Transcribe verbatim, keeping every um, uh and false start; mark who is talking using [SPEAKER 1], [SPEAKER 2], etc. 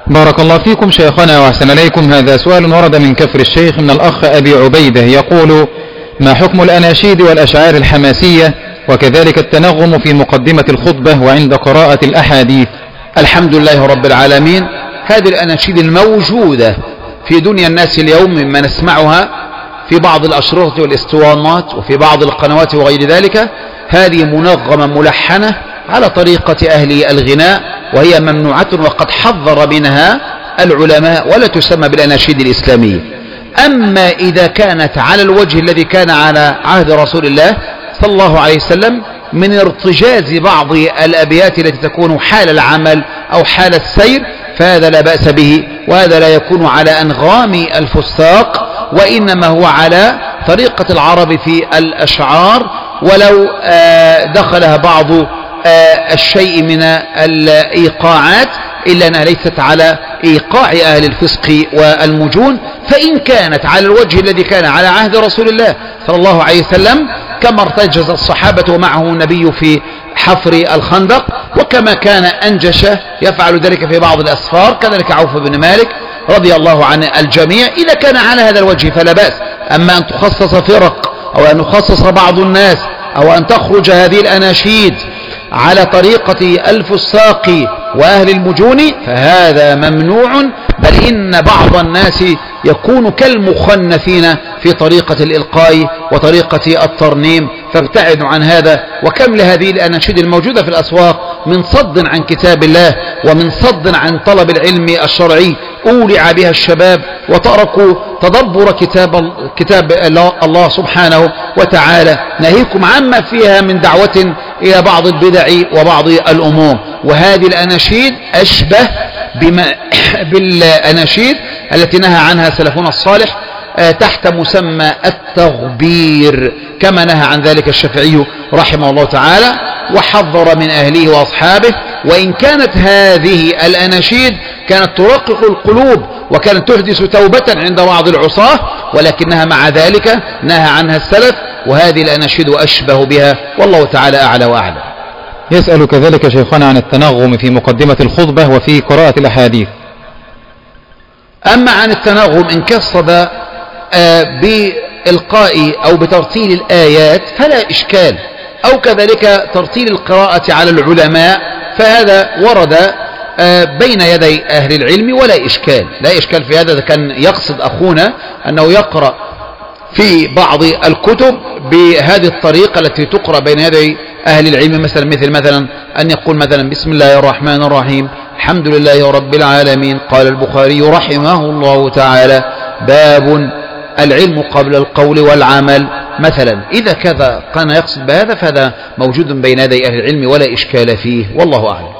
[SPEAKER 1] بارك الله فيكم شيخنا وأحسن إليكم. هذا سؤال ورد من كفر الشيخ من الأخ أبي عبيدة يقول: ما حكم الأناشيد والأشعار الحماسية وكذلك التنغم في مقدمة الخطبة وعند قراءة الأحاديث؟
[SPEAKER 2] الحمد لله رب العالمين. هذه الأناشيد الموجودة في دنيا الناس اليوم مما نسمعها في بعض الأشرطة والإسطوانات وفي بعض القنوات وغير ذلك، هذه منغمة ملحنة على طريقة أهل الغناء، وهي ممنوعة وقد حذر منها العلماء ولا تسمى بالأناشيد الإسلامية. أما إذا كانت على الوجه الذي كان على عهد رسول الله صلى الله عليه وسلم من ارتجاز بعض الأبيات التي تكون حال العمل أو حال السير، فهذا لا بأس به، وهذا لا يكون على أنغام الفساق، وإنما هو على طريقة العرب في الأشعار، ولو دخلها بعض الشيء من الإيقاعات إلا أنها ليست على إيقاع أهل الفسق والمجون. فإن كانت على الوجه الذي كان على عهد رسول الله صلى الله عليه وسلم كما ارتجز الصحابة ومعه النبي في حفر الخندق، وكما كان أنجش يفعل ذلك في بعض الأسفار، كذلك عوف بن مالك رضي الله عن الجميع، إذا كان على هذا الوجه فلا بأس. أما أن تخصص فرق أو أن يخصص بعض الناس أو أن تخرج هذه الأناشيد على طريقة الفساق وأهل المجون فهذا ممنوع، بل إن بعض الناس يكون كالمخنثين في طريقة الإلقاء وطريقة الترنيم، فابتعدوا عن هذا. وكم لهذه الأناشيد الموجودة في الأسواق من صد عن كتاب الله ومن صد عن طلب العلم الشرعي أولع بها الشباب وتركوا تدبر كتاب, كتاب الله سبحانه وتعالى، ناهيكم عما فيها من دعوة إلى بعض البدع وبعض الأمور. وهذه الأناشيد أشبه بما بالأناشيد التي نهى عنها سلفنا الصالح تحت مسمى التغبير، كما نهى عن ذلك الشافعي رحمه الله تعالى وحذر من أهله وأصحابه. وإن كانت هذه الأناشيد كانت ترقق القلوب وكانت تحدث توبة عند بعض العصاة، ولكنها مع ذلك نهى عنها السلف، وهذه الأناشيد أشبه بها، والله تعالى أعلى وأعلم.
[SPEAKER 1] يسأل كذلك شيخنا عن التنغم في مقدمة الخطبة وفي قراءة الأحاديث.
[SPEAKER 2] أما عن التنغم إن قصد بإلقاء أو بترتيل الآيات فلا إشكال، أو كذلك ترتيل القراءة على العلماء، فهذا ورد بين يدي أهل العلم ولا إشكال، لا إشكال في هذا. كان يقصد أخونا أنه يقرأ في بعض الكتب بهذه الطريقة التي تقرأ بين يدي أهل العلم، مثلا مثل مثلا أن يقول مثلا: بسم الله الرحمن الرحيم، الحمد لله رب العالمين، قال البخاري رحمه الله تعالى: باب العلم قبل القول والعمل مثلا. إذا كذا كان يقصد بهذا فهذا موجود بين يدي أهل العلم ولا إشكال فيه، والله أعلم.